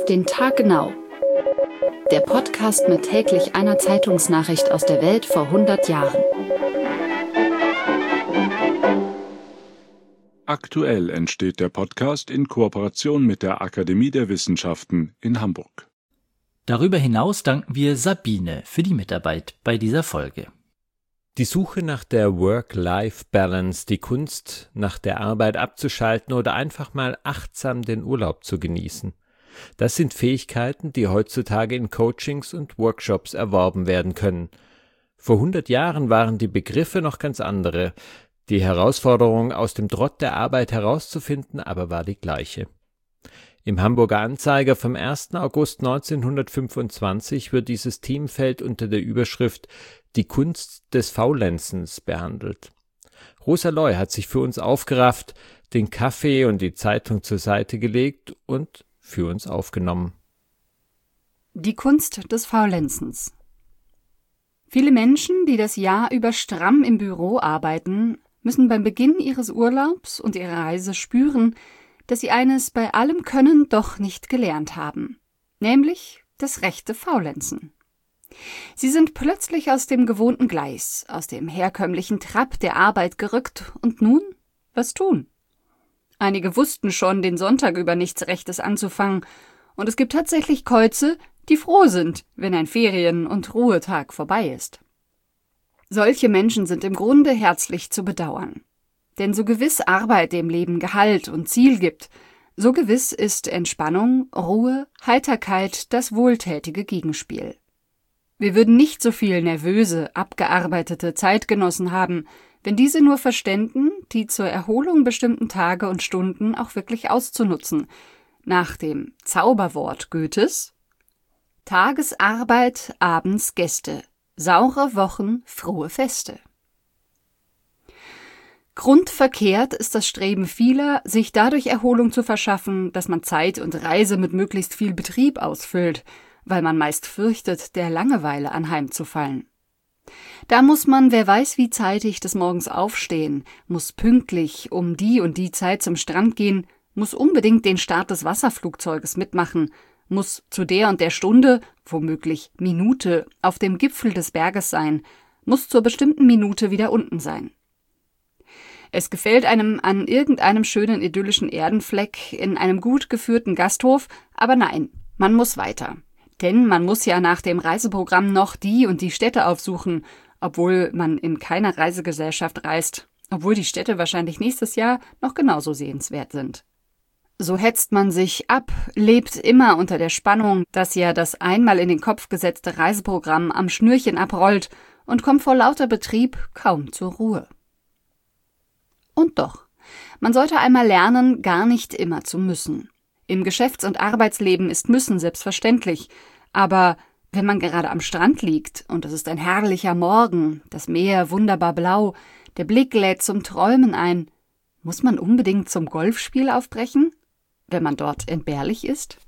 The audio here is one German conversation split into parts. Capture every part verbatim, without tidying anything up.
Auf den Tag genau. Der Podcast mit täglich einer Zeitungsnachricht aus der Welt vor hundert Jahren. Aktuell entsteht der Podcast in Kooperation mit der Akademie der Wissenschaften in Hamburg. Darüber hinaus danken wir Sabine für die Mitarbeit bei dieser Folge. Die Suche nach der Work-Life-Balance, die Kunst, nach der Arbeit abzuschalten oder einfach mal achtsam den Urlaub zu genießen. Das sind Fähigkeiten, die heutzutage in Coachings und Workshops erworben werden können. Vor hundert Jahren waren die Begriffe noch ganz andere. Die Herausforderung, aus dem Trott der Arbeit herauszufinden, aber war die gleiche. Im Hamburger Anzeiger vom ersten August neunzehnhundertfünfundzwanzig wird dieses Themenfeld unter der Überschrift »Die Kunst des Faulenzens« behandelt. Rosa Loy hat sich für uns aufgerafft, den Kaffee und die Zeitung zur Seite gelegt und für uns aufgenommen. Die Kunst des Faulenzens. Viele Menschen, die das Jahr über stramm im Büro arbeiten, müssen beim Beginn ihres Urlaubs und ihrer Reise spüren, dass sie eines bei allem Können doch nicht gelernt haben, nämlich das rechte Faulenzen. Sie sind plötzlich aus dem gewohnten Gleis, aus dem herkömmlichen Trab der Arbeit gerückt und nun, was tun? Einige wussten schon, den Sonntag über nichts Rechtes anzufangen, und es gibt tatsächlich Käuze, die froh sind, wenn ein Ferien- und Ruhetag vorbei ist. Solche Menschen sind im Grunde herzlich zu bedauern. Denn so gewiss Arbeit dem Leben Gehalt und Ziel gibt, so gewiss ist Entspannung, Ruhe, Heiterkeit das wohltätige Gegenspiel. Wir würden nicht so viel nervöse, abgearbeitete Zeitgenossen haben, wenn diese nur verständen, die zur Erholung bestimmten Tage und Stunden auch wirklich auszunutzen, nach dem Zauberwort Goethes: Tagesarbeit, abends Gäste, saure Wochen, frohe Feste. Grundverkehrt ist das Streben vieler, sich dadurch Erholung zu verschaffen, dass man Zeit und Reise mit möglichst viel Betrieb ausfüllt, weil man meist fürchtet, der Langeweile anheimzufallen. Da muss man, wer weiß wie zeitig, des Morgens aufstehen, muss pünktlich um die und die Zeit zum Strand gehen, muss unbedingt den Start des Wasserflugzeuges mitmachen, muss zu der und der Stunde, womöglich Minute, auf dem Gipfel des Berges sein, muss zur bestimmten Minute wieder unten sein. Es gefällt einem an irgendeinem schönen idyllischen Erdenfleck in einem gut geführten Gasthof, aber nein, man muss weiter. Denn man muss ja nach dem Reiseprogramm noch die und die Städte aufsuchen, obwohl man in keiner Reisegesellschaft reist, obwohl die Städte wahrscheinlich nächstes Jahr noch genauso sehenswert sind. So hetzt man sich ab, lebt immer unter der Spannung, dass ja das einmal in den Kopf gesetzte Reiseprogramm am Schnürchen abrollt und kommt vor lauter Betrieb kaum zur Ruhe. Und doch, man sollte einmal lernen, gar nicht immer zu müssen. Im Geschäfts- und Arbeitsleben ist Müssen selbstverständlich, aber wenn man gerade am Strand liegt und es ist ein herrlicher Morgen, das Meer wunderbar blau, der Blick lädt zum Träumen ein, muss man unbedingt zum Golfspiel aufbrechen, wenn man dort entbehrlich ist?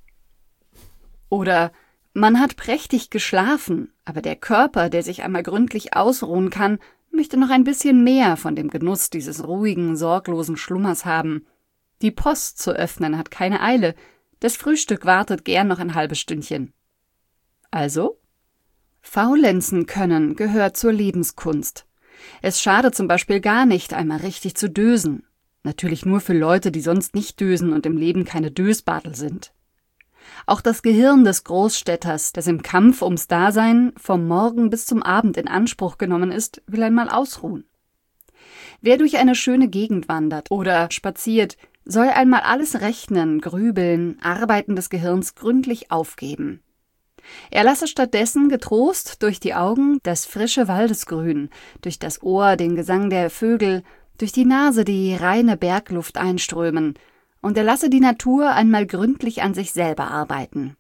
Oder man hat prächtig geschlafen, aber der Körper, der sich einmal gründlich ausruhen kann, möchte noch ein bisschen mehr von dem Genuss dieses ruhigen, sorglosen Schlummers haben. Die Post zu öffnen hat keine Eile, das Frühstück wartet gern noch ein halbes Stündchen. Also? Faulenzen können gehört zur Lebenskunst. Es schadet zum Beispiel gar nicht, einmal richtig zu dösen. Natürlich nur für Leute, die sonst nicht dösen und im Leben keine Dösbartel sind. Auch das Gehirn des Großstädters, das im Kampf ums Dasein vom Morgen bis zum Abend in Anspruch genommen ist, will einmal ausruhen. Wer durch eine schöne Gegend wandert oder spaziert, soll einmal alles rechnen, grübeln, Arbeiten des Gehirns gründlich aufgeben. Er lasse stattdessen getrost durch die Augen das frische Waldesgrün, durch das Ohr den Gesang der Vögel, durch die Nase die reine Bergluft einströmen, und er lasse die Natur einmal gründlich an sich selber arbeiten.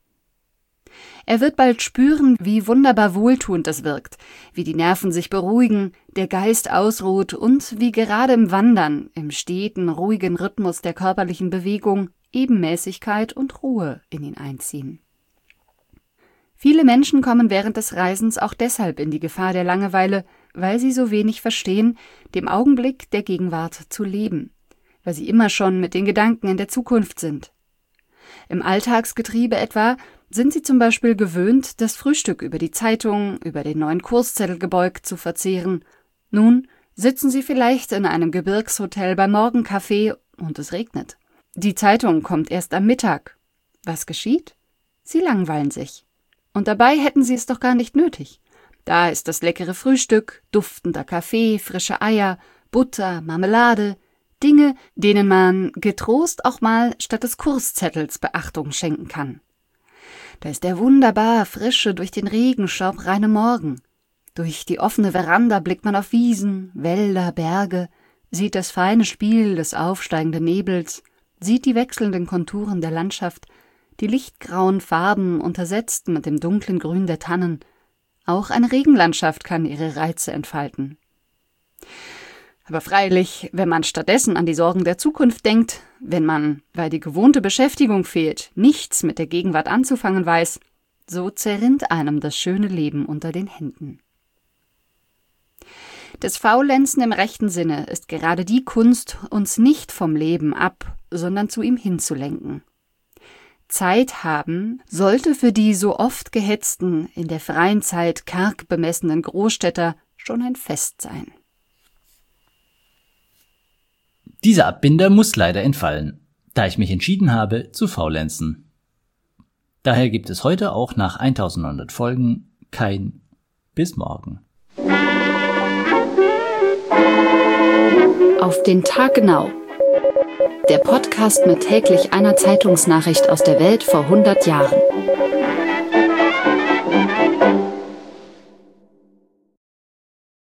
Er wird bald spüren, wie wunderbar wohltuend es wirkt, wie die Nerven sich beruhigen, der Geist ausruht und wie gerade im Wandern, im steten, ruhigen Rhythmus der körperlichen Bewegung Ebenmäßigkeit und Ruhe in ihn einziehen. Viele Menschen kommen während des Reisens auch deshalb in die Gefahr der Langeweile, weil sie so wenig verstehen, dem Augenblick der Gegenwart zu leben, weil sie immer schon mit den Gedanken in der Zukunft sind. Im Alltagsgetriebe etwa sind sie zum Beispiel gewöhnt, das Frühstück über die Zeitung, über den neuen Kurszettel gebeugt zu verzehren. Nun sitzen sie vielleicht in einem Gebirgshotel beim Morgenkaffee und es regnet. Die Zeitung kommt erst am Mittag. Was geschieht? Sie langweilen sich. Und dabei hätten sie es doch gar nicht nötig. Da ist das leckere Frühstück, duftender Kaffee, frische Eier, Butter, Marmelade, Dinge, denen man getrost auch mal statt des Kurszettels Beachtung schenken kann. Da ist der wunderbar frische, durch den Regenstaub reine Morgen. Durch die offene Veranda blickt man auf Wiesen, Wälder, Berge, sieht das feine Spiel des aufsteigenden Nebels, sieht die wechselnden Konturen der Landschaft, die lichtgrauen Farben untersetzt mit dem dunklen Grün der Tannen. Auch eine Regenlandschaft kann ihre Reize entfalten. Aber freilich, wenn man stattdessen an die Sorgen der Zukunft denkt, wenn man, weil die gewohnte Beschäftigung fehlt, nichts mit der Gegenwart anzufangen weiß, so zerrinnt einem das schöne Leben unter den Händen. Das Faulenzen im rechten Sinne ist gerade die Kunst, uns nicht vom Leben ab, sondern zu ihm hinzulenken. Zeit haben sollte für die so oft gehetzten, in der freien Zeit karg bemessenen Großstädter schon ein Fest sein. Dieser Abbinder muss leider entfallen, da ich mich entschieden habe, zu faulenzen. Daher gibt es heute auch nach eintausendneunhundert Folgen kein Bis morgen. Auf den Tag genau. Der Podcast mit täglich einer Zeitungsnachricht aus der Welt vor hundert Jahren.